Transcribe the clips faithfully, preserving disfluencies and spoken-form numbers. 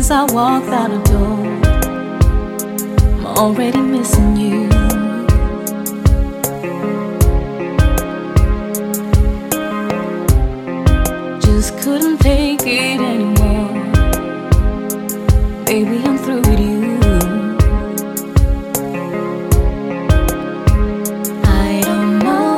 Since I walked out the door, I'm already missing you. Just couldn't take it anymore. Baby, I'm through with you. I don't know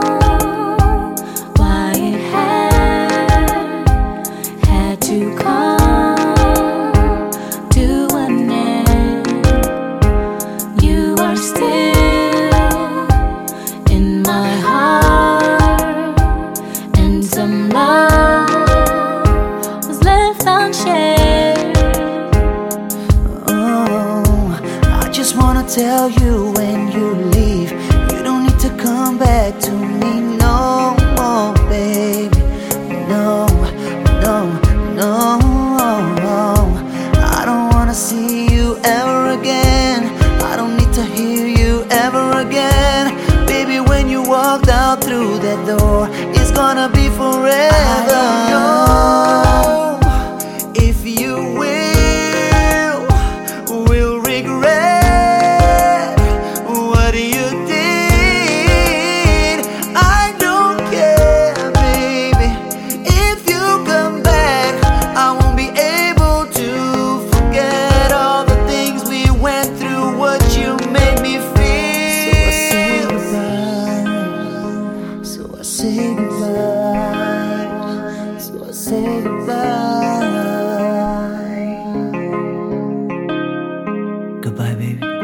why it had had to come to an end. You are still in my heart, and some love was left unshared. Oh, I just wanna tell you when you leave, you don't need to come back to me no more, baby. No, no, no. I don't wanna see you ever again. I don't need to hear you ever again. Baby, when you walked out through that door, it's gonna be forever. I don't know if you will, will regret what you did. I don't care, baby. If you come back, I won't be able to forget all the things we went through, what you made me feel. So I say goodbye. So I say goodbye. So I say goodbye. Goodbye, baby.